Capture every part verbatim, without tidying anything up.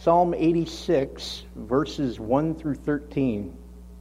Psalm eighty-six, verses one through thirteen.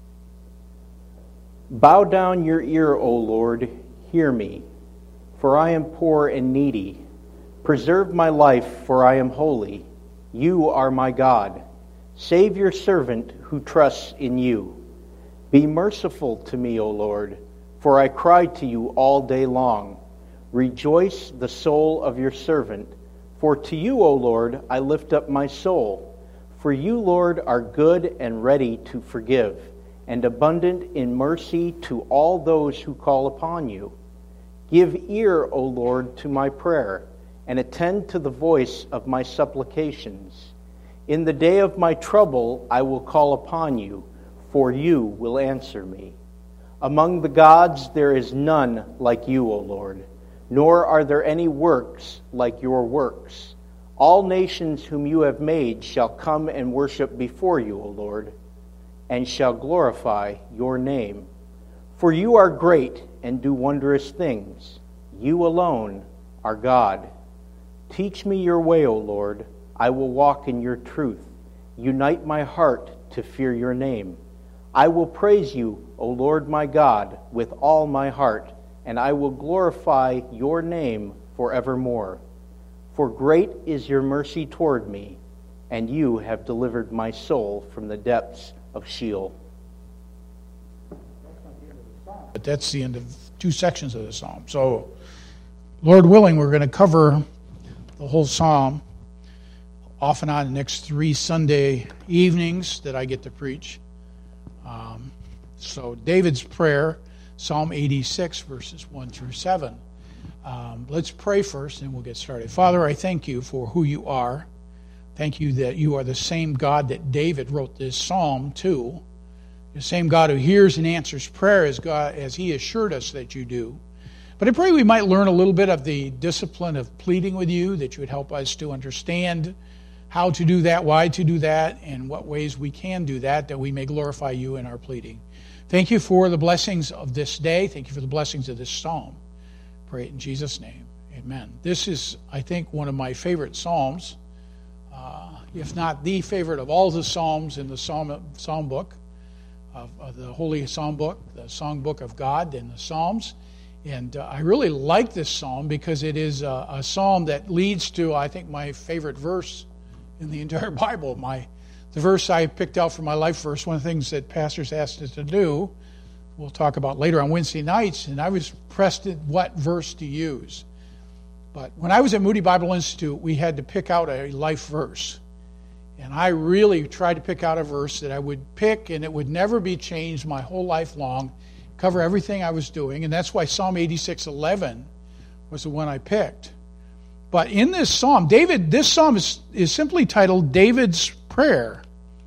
Bow down your ear, O Lord, hear me, for I am poor and needy. Preserve my life, for I am holy. You are my God. Save your servant who trusts in you. Be merciful to me, O Lord, for I cry to you all day long. Rejoice the soul of your servant. For to you, O Lord, I lift up my soul. For you, Lord, are good and ready to forgive, and abundant in mercy to all those who call upon you. Give ear, O Lord, to my prayer, and attend to the voice of my supplications. In the day of my trouble I will call upon you, for you will answer me. Among the gods there is none like you, O Lord, nor are there any works like your works. All nations whom you have made shall come and worship before you, O Lord, and shall glorify your name. For you are great and do wondrous things. You alone are God. Teach me your way, O Lord. I will walk in your truth. Unite my heart to fear your name. I will praise you, O Lord my God, with all my heart, and I will glorify your name forevermore. For great is your mercy toward me, and you have delivered my soul from the depths of Sheol. But that's the end of two sections of the psalm. So, Lord willing, we're going to cover the whole psalm off and on the next three Sunday evenings that I get to preach. Um, so, David's prayer, Psalm eighty-six, verses one through seven. Um, let's pray first, and we'll get started. Father, I thank you for who you are. Thank you that you are the same God that David wrote this psalm to. The same God who hears and answers prayer as God, as he assured us that you do. But I pray we might learn a little bit of the discipline of pleading with you, that you would help us to understand how to do that, why to do that, and what ways we can do that, that we may glorify you in our pleading. Thank you for the blessings of this day. Thank you for the blessings of this psalm. Pray it in Jesus' name. Amen. This is, I think, one of my favorite psalms, uh, if not the favorite of all the psalms in the psalm, psalm book, of, of the Holy Psalm book, the song book of God and the Psalms. And uh, I really like this psalm because it is a, a psalm that leads to, I think, my favorite verse in the entire Bible. My The verse I picked out for my life verse, one of the things that pastors asked us to do, we'll talk about later on Wednesday nights, and I was pressed at what verse to use. But when I was at Moody Bible Institute, we had to pick out a life verse. And I really tried to pick out a verse that I would pick and it would never be changed my whole life long, cover everything I was doing. And that's why Psalm eighty-six eleven was the one I picked. But in this psalm, David, this psalm is, is simply titled David's Prayer.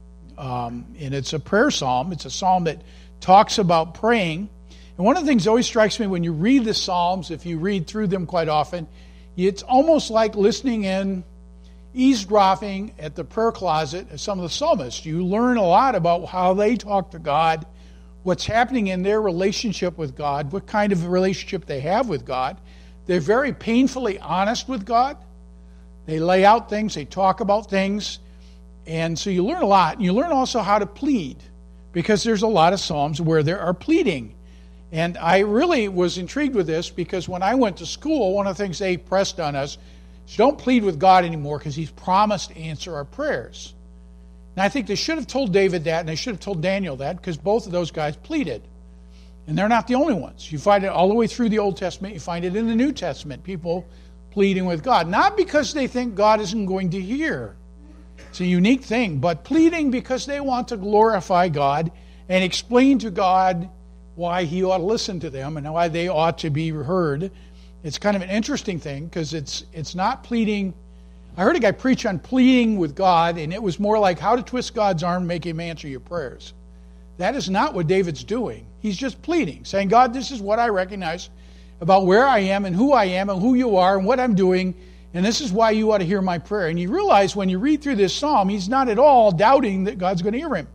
Um, and it's a prayer psalm. It's a psalm that talks about praying. And one of the things that always strikes me when you read the Psalms, if you read through them quite often, it's almost like listening in, eavesdropping at the prayer closet of some of the psalmists. You learn a lot about how they talk to God, what's happening in their relationship with God, what kind of relationship they have with God. They're very painfully honest with God. They lay out things, they talk about things, and so you learn a lot. And you learn also how to plead, because there's a lot of psalms where there are pleading. And I really was intrigued with this because when I went to school, one of the things they pressed on us is don't plead with God anymore because he's promised to answer our prayers. And I think they should have told David that, and they should have told Daniel that, because both of those guys pleaded. And they're not the only ones. You find it all the way through the Old Testament. You find it in the New Testament, people pleading with God. Not because they think God isn't going to hear. It's a unique thing, but pleading because they want to glorify God and explain to God why he ought to listen to them and why they ought to be heard. It's kind of an interesting thing because it's it's not pleading. I heard a guy preach on pleading with God, and it was more like how to twist God's arm and make him answer your prayers. That is not what David's doing. He's just pleading, saying, God, this is what I recognize about where I am and who I am and who you are and what I'm doing, and this is why you ought to hear my prayer. And you realize when you read through this psalm, he's not at all doubting that God's going to hear him.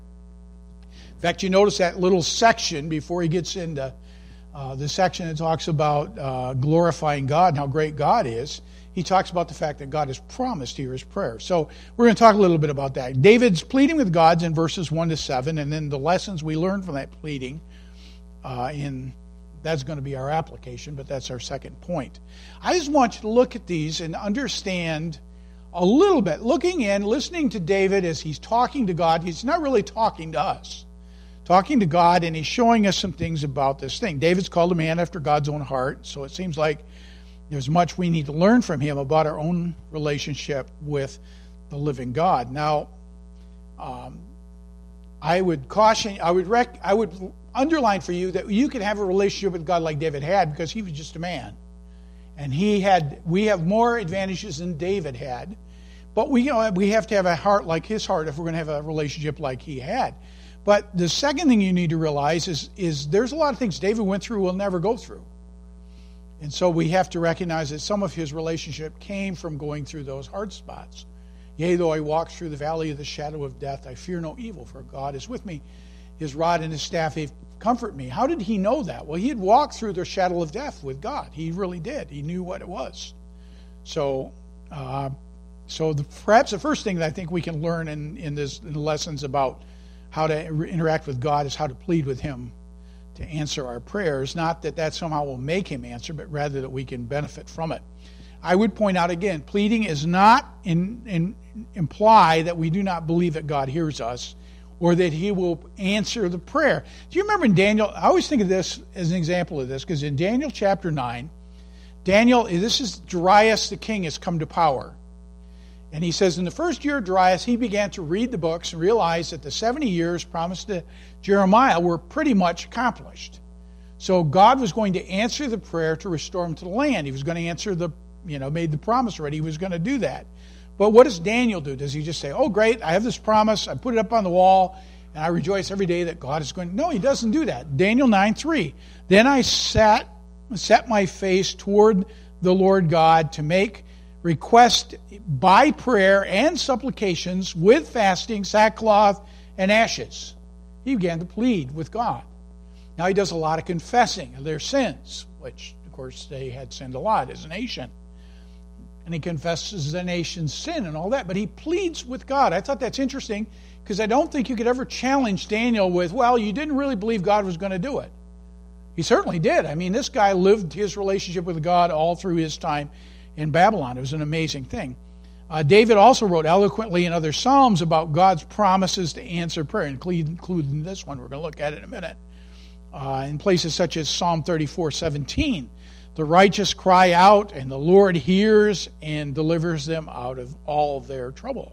In fact, you notice that little section before he gets into uh, the section that talks about uh, glorifying God and how great God is. He he talks about the fact that God has promised to hear his prayer. So we're going to talk a little bit about that. David's pleading with God in verses one to seven, and then the lessons we learn from that pleading, uh, in that's going to be our application, but that's our second point. I just want you to look at these and understand a little bit. Looking in, listening to David as he's talking to God, he's not really talking to us. Talking to God, and he's showing us some things about this thing. David's called a man after God's own heart, so it seems like there's much we need to learn from him about our own relationship with the living God. Now, um, I would caution, I would rec, I would underline for you that you can have a relationship with God like David had, because he was just a man, and he had. We have more advantages than David had, but we, you know, we have to have a heart like his heart if we're going to have a relationship like he had. But the second thing you need to realize is, is there's a lot of things David went through we'll never go through. And so we have to recognize that some of his relationship came from going through those hard spots. Yea, though I walk through the valley of the shadow of death, I fear no evil, for God is with me. His rod and his staff comfort me. How did he know that? Well, he had walked through the shadow of death with God. He really did. He knew what it was. So, uh, so the, perhaps the first thing that I think we can learn in, in, this, in the lessons about how to interact with God is how to plead with him to answer our prayers. Not that that somehow will make him answer, but rather that we can benefit from it. I would point out again, pleading is not in, in, imply that we do not believe that God hears us or that he will answer the prayer. Do you remember in Daniel, I always think of this as an example of this, because in Daniel chapter nine, Daniel, this is Darius the king has come to power. And he says, in the first year of Darius, he began to read the books and realized that the seventy years promised to Jeremiah were pretty much accomplished. So God was going to answer the prayer to restore him to the land. He was going to answer the, you know, made the promise already. He was going to do that. But what does Daniel do? Does he just say, oh, great, I have this promise, I put it up on the wall, and I rejoice every day that God is going to... No, he doesn't do that. Daniel nine three. Then I sat, set my face toward the Lord God to make request by prayer and supplications with fasting, sackcloth, and ashes. He began to plead with God. Now he does a lot of confessing of their sins, which, of course, they had sinned a lot as a nation. And he confesses the nation's sin and all that, but he pleads with God. I thought that's interesting, because I don't think you could ever challenge Daniel with, well, you didn't really believe God was going to do it. He certainly did. I mean, this guy lived his relationship with God all through his time in Babylon. It was an amazing thing. Uh, David also wrote eloquently in other Psalms about God's promises to answer prayer, including this one we're going to look at in a minute. Uh, in places such as Psalm thirty-four seventeen, the righteous cry out, and the Lord hears and delivers them out of all their trouble.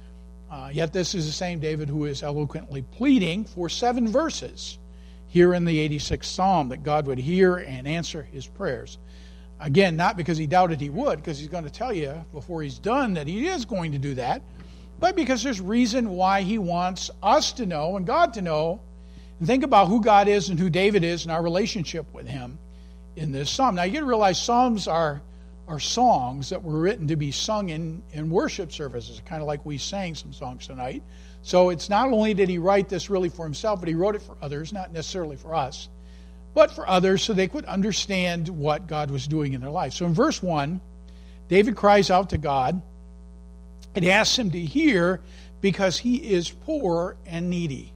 Uh, yet this is the same David who is eloquently pleading for seven verses here in the eighty-sixth Psalm that God would hear and answer his prayers. Again, not because he doubted he would, because he's going to tell you before he's done that he is going to do that, but because there's reason why he wants us to know and God to know and think about who God is and who David is and our relationship with him in this psalm. Now, you got to realize psalms are, are songs that were written to be sung in, in worship services, kind of like we sang some songs tonight. So it's not only did he write this really for himself, but he wrote it for others, not necessarily for us, but for others so they could understand what God was doing in their life. So in verse one, David cries out to God and asks him to hear because he is poor and needy.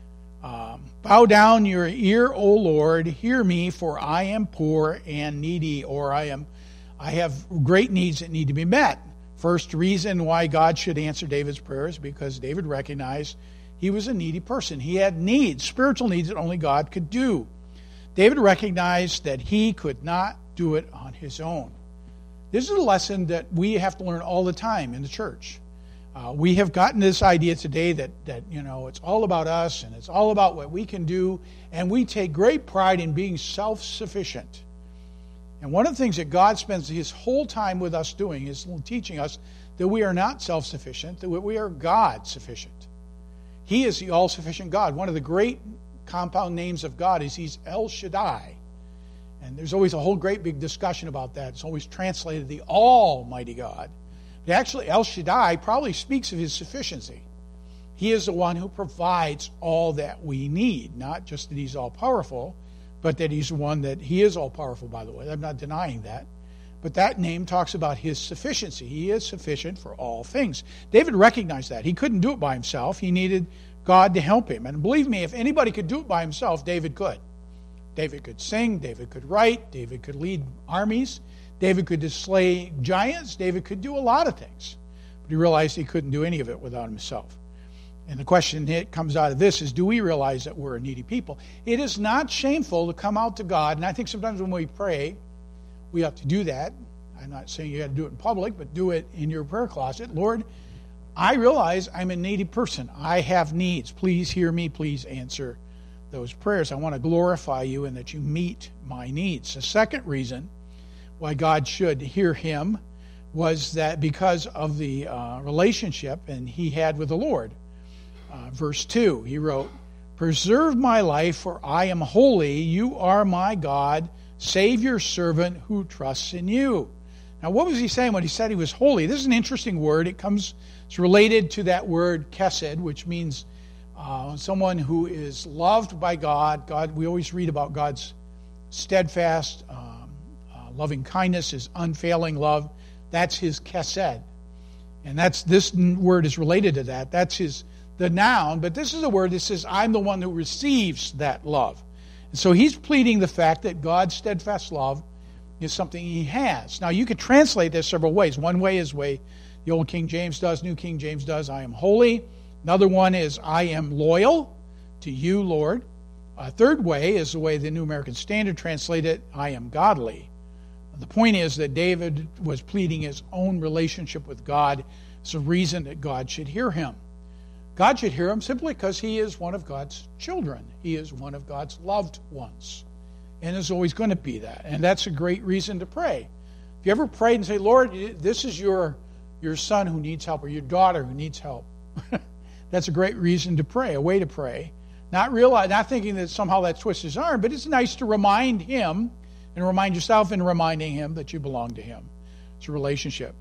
Um, Bow down your ear, O Lord, hear me, for I am poor and needy, or I am, I have great needs that need to be met. First reason why God should answer David's prayer is because David recognized he was a needy person. He had needs, spiritual needs that only God could do. David recognized that he could not do it on his own. This is a lesson that we have to learn all the time in the church. Uh, we have gotten this idea today that, that, you know, it's all about us and it's all about what we can do, and we take great pride in being self-sufficient. And one of the things that God spends his whole time with us doing is teaching us that we are not self-sufficient, that we are God-sufficient. He is the all-sufficient God. One of the great compound names of God is he's El Shaddai. And there's always a whole great big discussion about that. It's always translated the Almighty God. But actually, El Shaddai probably speaks of his sufficiency. He is the one who provides all that we need. Not just that he's all-powerful, but that he's the one that, he is all-powerful, by the way. I'm not denying that. But that name talks about his sufficiency. He is sufficient for all things. David recognized that. He couldn't do it by himself. He needed God to help him. And believe me, if anybody could do it by himself, David could. David could sing. David could write. David could lead armies. David could slay giants. David could do a lot of things. But he realized he couldn't do any of it without himself. And the question that comes out of this is, do we realize that we're a needy people? It is not shameful to come out to God. And I think sometimes when we pray, we have to do that. I'm not saying you got to do it in public, but do it in your prayer closet. Lord, I realize I'm a needy person. I have needs. Please hear me. Please answer those prayers. I want to glorify you and that you meet my needs. The second reason why God should hear him was that because of the uh, relationship and he had with the Lord. Uh, verse two, he wrote, "Preserve my life, for I am holy. You are my God. Save your servant who trusts in you." Now, what was he saying when he said he was holy? This is an interesting word. It comes, it's related to that word chesed, which means uh, someone who is loved by God. God, we always read about God's steadfast, um, uh, loving kindness, his unfailing love. That's his chesed, and that's this word is related to that. That's his the noun, but this is a word that says, "I'm the one who receives that love." And so he's pleading the fact that God's steadfast love is something he has. Now, you could translate this several ways. One way is the way the Old King James does, New King James does, "I am holy." Another one is, "I am loyal to you, Lord." A third way is the way the New American Standard translated it, "I am godly." The point is that David was pleading his own relationship with God. It's a reason that God should hear him. God should hear him simply because he is one of God's children. He is one of God's loved ones. And is always going to be that. And that's a great reason to pray. If you ever prayed and say, "Lord, this is your, your son who needs help," or your daughter who needs help, that's a great reason to pray, a way to pray. Not realize, not thinking that somehow that twists his arm, but it's nice to remind him and remind yourself in reminding him that you belong to him. It's a relationship.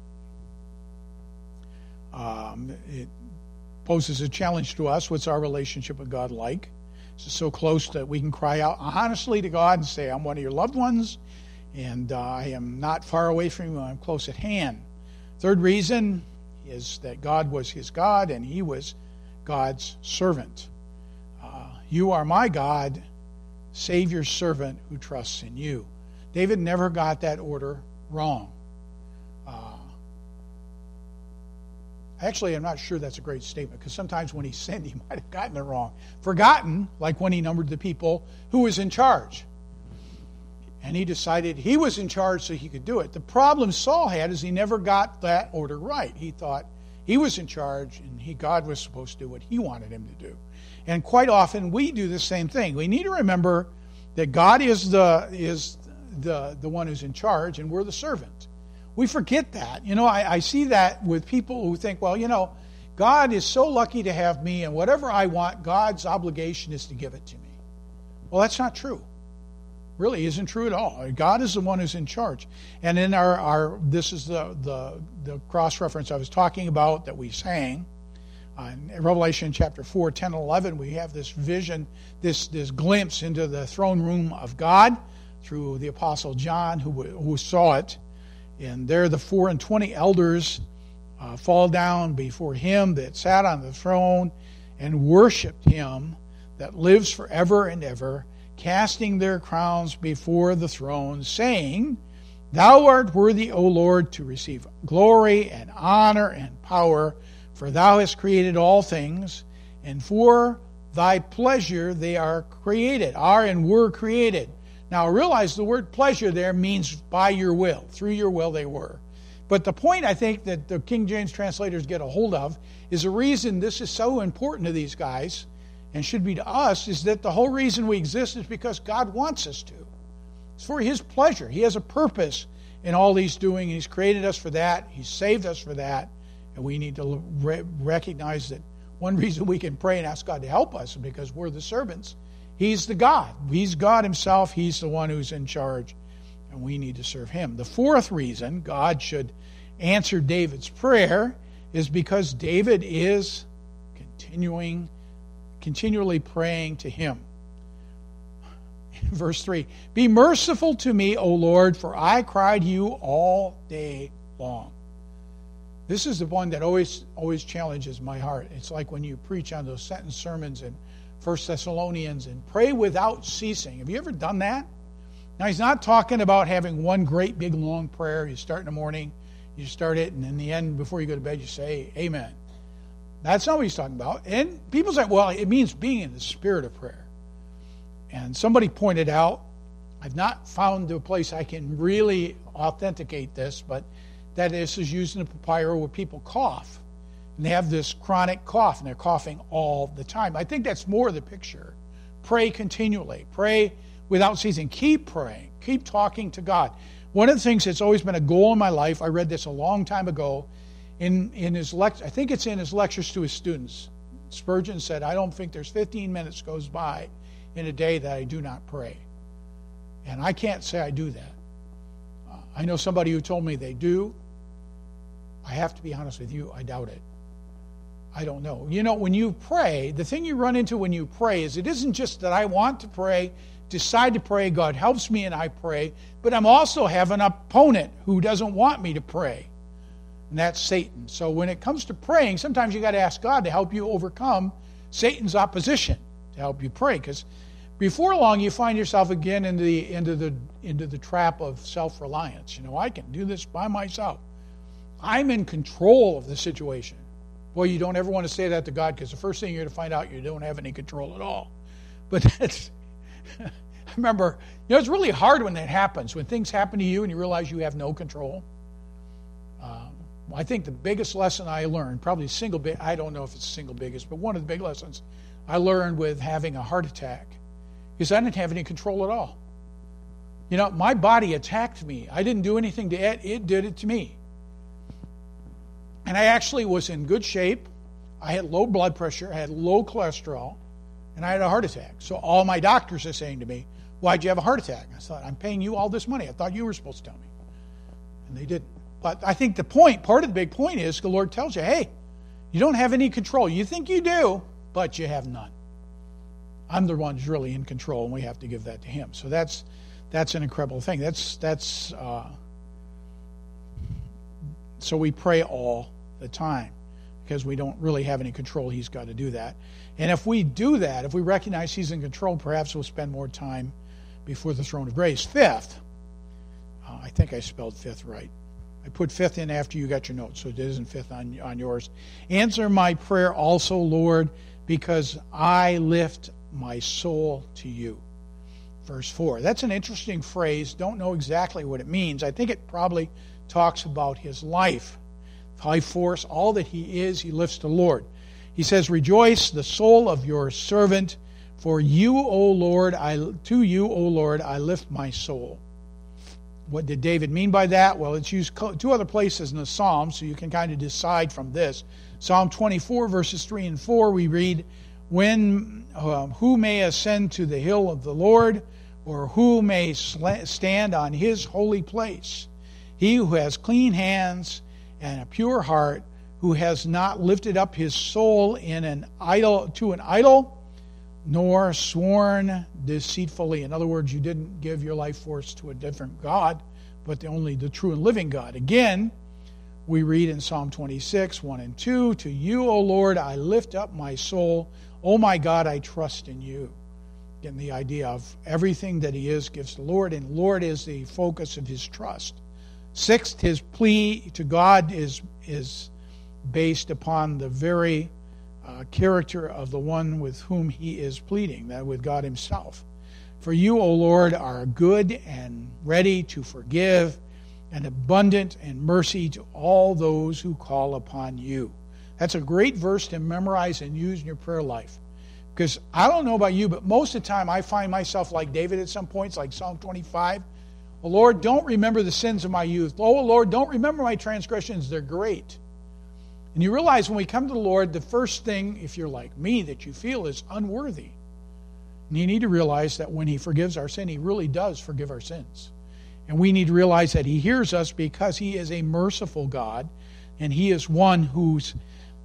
Um, it poses a challenge to us. What's our relationship with God like? Is it so close that we can cry out honestly to God and say, "I'm one of your loved ones, and uh, I am not far away from you, I'm close at hand"? Third reason is that God was his God, and he was God's servant. Uh, you are my God, save your servant who trusts in you. David never got that order wrong. Uh, Actually, I'm not sure that's a great statement, because sometimes when he sinned, he might have gotten it wrong. Forgotten, like when he numbered the people who was in charge. And he decided he was in charge so he could do it. The problem Saul had is he never got that order right. He thought he was in charge and he, God was supposed to do what he wanted him to do. And quite often we do the same thing. We need to remember that God is the, is the, the one who's in charge and we're the servant. We forget that. You know, I, I see that with people who think, well, you know, God is so lucky to have me, and whatever I want, God's obligation is to give it to me. Well, that's not true. Really isn't true at all. God is the one who's in charge. And in our, our this is the, the, the cross-reference I was talking about that we sang. Uh, in Revelation chapter four, ten, and eleven, we have this vision, this, this glimpse into the throne room of God through the Apostle John, who, who saw it. And there the four and twenty elders uh, fall down before him that sat on the throne and worshipped him that lives forever and ever, casting their crowns before the throne, saying, "Thou art worthy, O Lord, to receive glory and honor and power, for thou hast created all things, and for thy pleasure they are created," are and were created. Now, realize the word pleasure there means by your will. Through your will they were. But the point I think that the King James translators get a hold of is the reason this is so important to these guys and should be to us is that the whole reason we exist is because God wants us to. It's for his pleasure. He has a purpose in all he's doing. He's created us for that. He's saved us for that. And we need to re- recognize that one reason we can pray and ask God to help us is because we're the servants. He's the God. He's God himself. He's the one who's in charge, and we need to serve him. The fourth reason God should answer David's prayer is because David is continuing, continually praying to him. verse three, be merciful to me, O Lord, for I cried to you all day long. This is the one that always always challenges my heart. It's like when you preach on those sentence sermons in First Thessalonians and pray without ceasing. Have you ever done that? Now, he's not talking about having one great big long prayer. You start in the morning, you start it, and in the end, before you go to bed, you say, amen. That's not what he's talking about. And people say, well, it means being in the spirit of prayer. And somebody pointed out, I've not found a place I can really authenticate this, but that this is used in the papyrus where people cough. And they have this chronic cough, and they're coughing all the time. I think that's more the picture. Pray continually. Pray without ceasing. Keep praying. Keep talking to God. One of the things that's always been a goal in my life, I read this a long time ago, in, in his lect- I think it's in his lectures to his students. Spurgeon said, I don't think there's fifteen minutes goes by in a day that I do not pray. And I can't say I do that. Uh, I know somebody who told me they do. I have to be honest with you, I doubt it. I don't know. You know, when you pray, the thing you run into when you pray is it isn't just that I want to pray, decide to pray, God helps me and I pray, but I'm also have an opponent who doesn't want me to pray. And that's Satan. So when it comes to praying, sometimes you got to ask God to help you overcome Satan's opposition, to help you pray. Because before long, you find yourself again into the into the into the trap of self-reliance. You know, I can do this by myself. I'm in control of the situation. Boy, you don't ever want to say that to God, because the first thing you're going to find out, you don't have any control at all. But that's, I remember, you know, it's really hard when that happens, when things happen to you and you realize you have no control. Um, I think the biggest lesson I learned, probably single big, I don't know if it's the single biggest, but one of the big lessons I learned with having a heart attack is I didn't have any control at all. You know, my body attacked me. I didn't do anything to it. It did it to me. And I actually was in good shape. I had low blood pressure. I had low cholesterol. And I had a heart attack. So all my doctors are saying to me, why'd you have a heart attack? I thought, I'm paying you all this money. I thought you were supposed to tell me. And they didn't. But I think the point, part of the big point is the Lord tells you, hey, you don't have any control. You think you do, but you have none. I'm the one who's really in control, and we have to give that to Him. So that's that's an incredible thing. That's that's uh, so we pray all the time because we don't really have any control. He's got to do that. And if we do that, if we recognize He's in control, perhaps we'll spend more time before the throne of grace. Fifth, uh, I think I spelled fifth right. I put fifth in after you got your notes, so it isn't fifth on, on yours. Answer my prayer also, Lord, because I lift my soul to you. Verse four. That's an interesting phrase. Don't know exactly what it means. I think it probably talks about his life. High force, all that he is, he lifts the Lord. He says, rejoice the soul of your servant, for you, O Lord, I to you, O Lord, I lift my soul. What did David mean by that? Well, it's used two other places in the Psalm, so you can kind of decide from this. Psalm twenty-four, verses three and four, we read, When uh, who may ascend to the hill of the Lord, or who may sl- stand on his holy place? He who has clean hands and a pure heart, who has not lifted up his soul in an idol to an idol, nor sworn deceitfully. In other words, you didn't give your life force to a different God, but the only the true and living God. Again, we read in Psalm twenty-six, one and two, to you, O Lord, I lift up my soul. O my God, I trust in you. Getting the idea of everything that he is gives the Lord, and Lord is the focus of his trust. Sixth, his plea to God is, is based upon the very uh, character of the one with whom he is pleading, that with God himself. For you, O Lord, are good and ready to forgive, and abundant in mercy to all those who call upon you. That's a great verse to memorize and use in your prayer life. Because I don't know about you, but most of the time I find myself like David at some points, like Psalm twenty-five. Oh, Lord, don't remember the sins of my youth. Oh, Lord, don't remember my transgressions. They're great. And you realize when we come to the Lord, the first thing, if you're like me, that you feel is unworthy. And you need to realize that when he forgives our sin, he really does forgive our sins. And we need to realize that he hears us because he is a merciful God, and he is one who's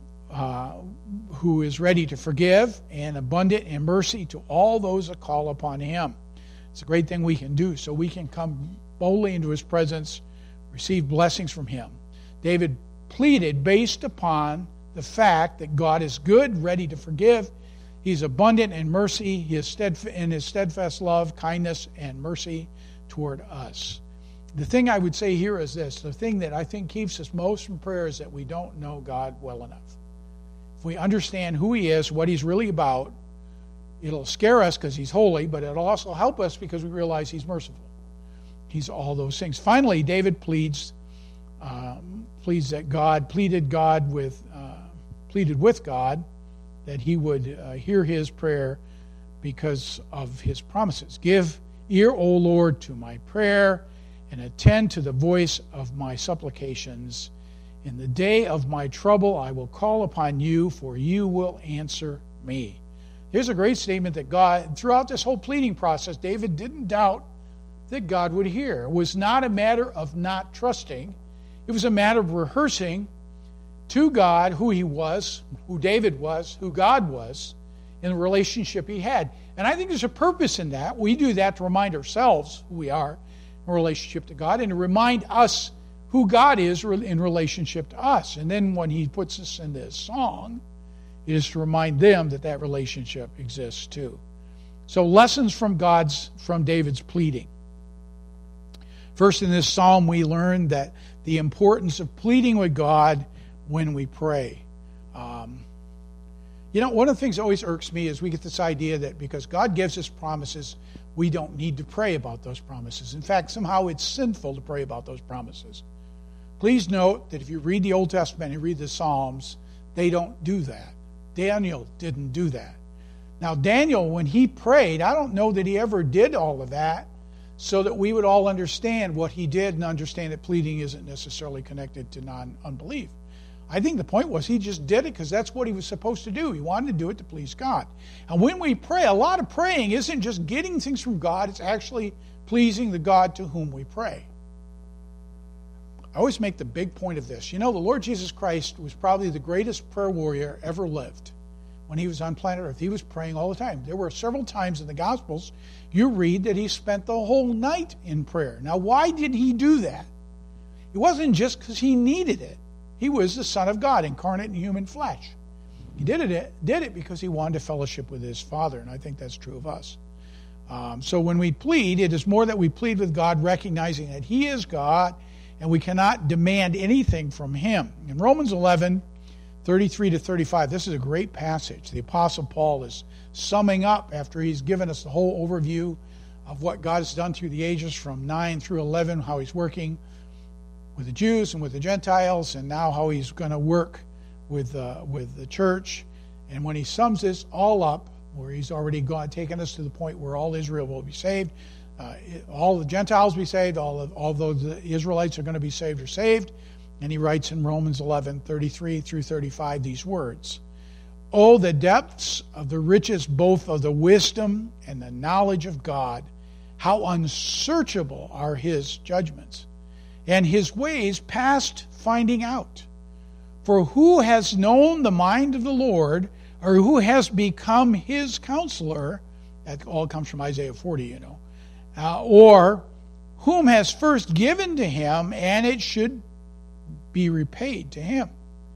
uh, who is ready to forgive and abundant in mercy to all those that call upon him. It's a great thing we can do so we can come boldly into his presence, receive blessings from him. David pleaded based upon the fact that God is good, ready to forgive. He's abundant in mercy. He is steadfast in his steadfast love, kindness, and mercy toward us. The thing I would say here is this. The thing that I think keeps us most from prayer is that we don't know God well enough. If we understand who he is, what he's really about, it'll scare us because he's holy, but it'll also help us because we realize he's merciful. He's all those things. Finally, David pleads, um, pleads that God pleaded God with, uh, pleaded with God that he would uh, hear his prayer because of his promises. Give ear, O Lord, to my prayer, and attend to the voice of my supplications. In the day of my trouble I will call upon you, for you will answer me. Here's a great statement that God, throughout this whole pleading process, David didn't doubt that God would hear. It was not a matter of not trusting. It was a matter of rehearsing to God who he was, who David was, who God was, in the relationship he had. And I think there's a purpose in that. We do that to remind ourselves who we are in relationship to God and to remind us who God is in relationship to us. And then when he puts us in this song, it is to remind them that that relationship exists too. So lessons from God's, from David's pleading. First, in this psalm, we learn that the importance of pleading with God when we pray. Um, you know, one of the things that always irks me is we get this idea that because God gives us promises, we don't need to pray about those promises. In fact, somehow it's sinful to pray about those promises. Please note that if you read the Old Testament and read the Psalms, they don't do that. Daniel didn't do that. Now, Daniel, when he prayed, I don't know that he ever did all of that so that we would all understand what he did and understand that pleading isn't necessarily connected to non-unbelief. I think the point was he just did it because that's what he was supposed to do. He wanted to do it to please God. And when we pray, a lot of praying isn't just getting things from God, it's actually pleasing the God to whom we pray. I always make the big point of this. You know, the Lord Jesus Christ was probably the greatest prayer warrior ever lived when he was on planet Earth. He was praying all the time. There were several times in the Gospels you read that he spent the whole night in prayer. Now, why did he do that? It wasn't just because he needed it. He was the Son of God, incarnate in human flesh. He did it, did it because he wanted to fellowship with his Father, and I think that's true of us. Um, so when we plead, it is more that we plead with God, recognizing that he is God, and we cannot demand anything from him. In Romans eleven, thirty-three to thirty-five, this is a great passage. The Apostle Paul is summing up after he's given us the whole overview of what God has done through the ages from nine through eleven, how he's working with the Jews and with the Gentiles, and now how he's going to work with uh, with the church. And when he sums this all up, where he's already gone, taken us to the point where all Israel will be saved, uh, all the Gentiles will be saved, all of, although the Israelites are going to be saved are saved. And he writes in Romans eleven, thirty-three through thirty-five these words: "Oh, the depths of the riches both of the wisdom and the knowledge of God! How unsearchable are his judgments, and his ways past finding out. For who has known the mind of the Lord, or who has become his counselor?" That all comes from Isaiah forty, you know. Uh, or whom has first given to him, and it should be repaid to him.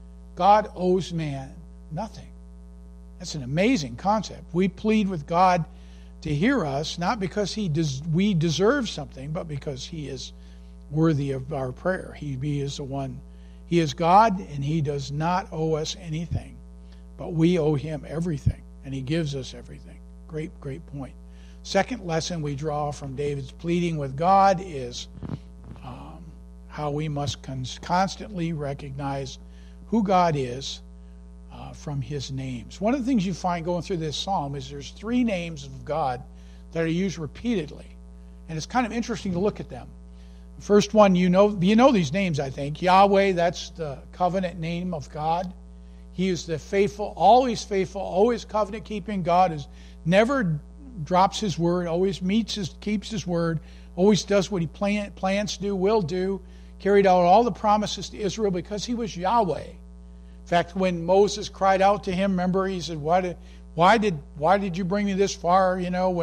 God owes man nothing. That's an amazing concept. We plead with God to hear us, not because he des- we deserve something, but because he is worthy of our prayer. He, he is the one. He is God, and he does not owe us anything, but we owe him everything, and he gives us everything. Great, great point. Second lesson we draw from David's pleading with God is um, how we must con- constantly recognize who God is uh, from his names. One of the things you find going through this psalm is there's three names of God that are used repeatedly, and it's kind of interesting to look at them. The first one, you know, you know these names, I think. Yahweh, that's the covenant name of God. He is the faithful, always faithful, always covenant-keeping God, is never drops his word, always meets his, keeps his word, always does what he plan, plans to do, will do, carried out all the promises to Israel because he was Yahweh. In fact, when Moses cried out to him, remember, he said, why did, why did, why did you bring me this far, you know, when,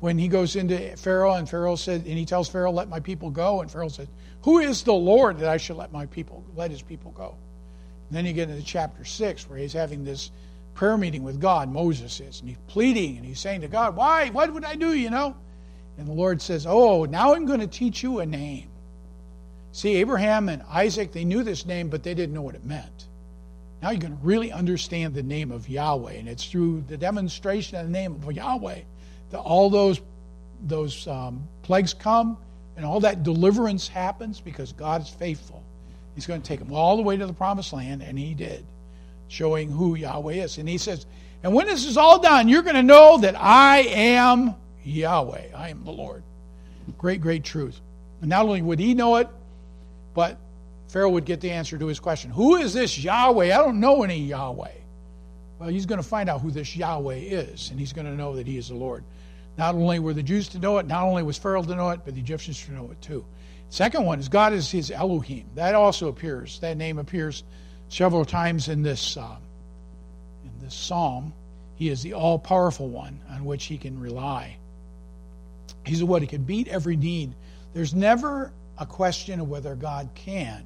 when he goes into Pharaoh, and Pharaoh said, and he tells Pharaoh, let my people go. And Pharaoh said, who is the Lord that I should let my people, let his people go? And then you get into chapter six, where he's having this prayer meeting with God, Moses is, and he's pleading, and he's saying to God, why? What would I do, you know? And the Lord says, oh, now I'm going to teach you a name. See, Abraham and Isaac, they knew this name, but they didn't know what it meant. Now you're going to really understand the name of Yahweh, and it's through the demonstration of the name of Yahweh that all those, those um, plagues come, and all that deliverance happens, because God is faithful. He's going to take them all the way to the promised land, and he did, showing who Yahweh is. And he says, and when this is all done, you're going to know that I am Yahweh. I am the Lord. Great, great truth. And not only would he know it, but Pharaoh would get the answer to his question. Who is this Yahweh? I don't know any Yahweh. Well, he's going to find out who this Yahweh is, and he's going to know that he is the Lord. Not only were the Jews to know it, not only was Pharaoh to know it, but the Egyptians to know it too. Second one is God is his Elohim. That also appears. That name appears several times in this uh, in this psalm. He is the all-powerful one on which he can rely. He's the one who can beat every need. There's never a question of whether God can.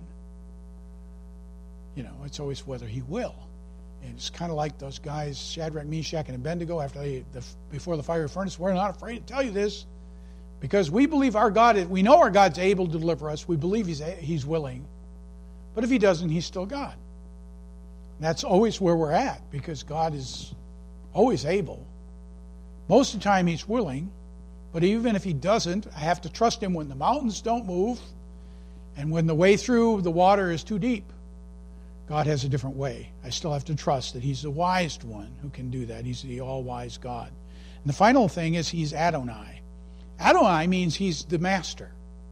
You know, it's always whether he will. And it's kind of like those guys, Shadrach, Meshach, and Abednego, after they, the, before the fiery furnace. We're not afraid to tell you this, because we believe our God, is, we know our God's able to deliver us. We believe he's, he's willing. But if he doesn't, he's still God. And that's always where we're at, because God is always able. Most of the time he's willing, but even if he doesn't, I have to trust him when the mountains don't move and when the way through the water is too deep. God has a different way. I still have to trust that he's the wise one who can do that. He's the all-wise God. And the final thing is he's Adonai. Adonai means he's the master.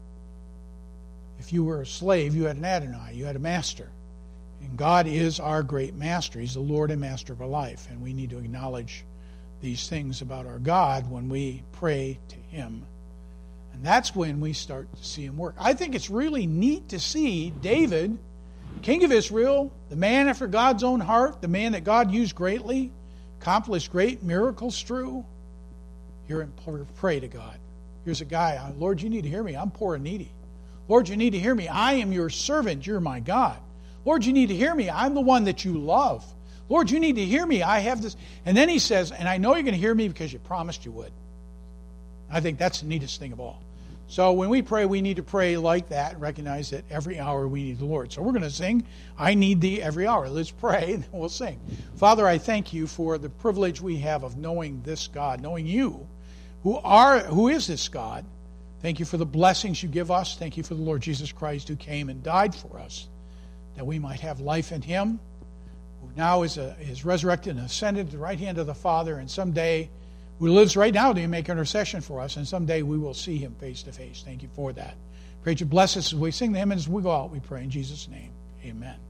If you were a slave, you had an Adonai. You had a master. And God is our great master. He's the Lord and master of our life. And we need to acknowledge these things about our God when we pray to him. And that's when we start to see him work. I think it's really neat to see David, king of Israel, the man after God's own heart, the man that God used greatly, accomplished great miracles through. Hear him pray to God. Here's a guy, Lord, you need to hear me. I'm poor and needy. Lord, you need to hear me. I am your servant. You're my God. Lord, you need to hear me. I'm the one that you love. Lord, you need to hear me. I have this. And then he says, and I know you're going to hear me because you promised you would. I think that's the neatest thing of all. So when we pray, we need to pray like that and recognize that every hour we need the Lord. So we're going to sing, I Need Thee Every Hour. Let's pray and then we'll sing. Father, I thank you for the privilege we have of knowing this God, knowing you, who are who is this God. Thank you for the blessings you give us. Thank you for the Lord Jesus Christ who came and died for us, that we might have life in him, who now is, a, is resurrected and ascended to the right hand of the Father, and someday, who lives right now to make intercession for us, and someday we will see him face to face. Thank you for that. Pray that you bless us as we sing the hymn and as we go out, we pray in Jesus' name. Amen.